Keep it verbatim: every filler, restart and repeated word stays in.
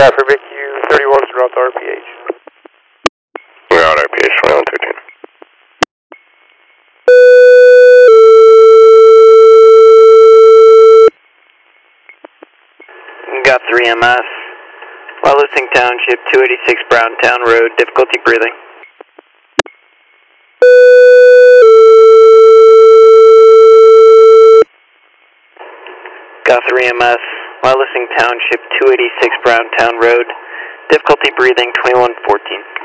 Yeah, for Vicu thirty-one is route R P H. We're out R P H twenty-one thirteen. Got three M S. Wildlisting Township, two eighty-six Browntown Road, difficulty breathing. Got three M S. Wildlisting Township, two eighty-six Browntown Road, difficulty breathing, twenty-one fourteen.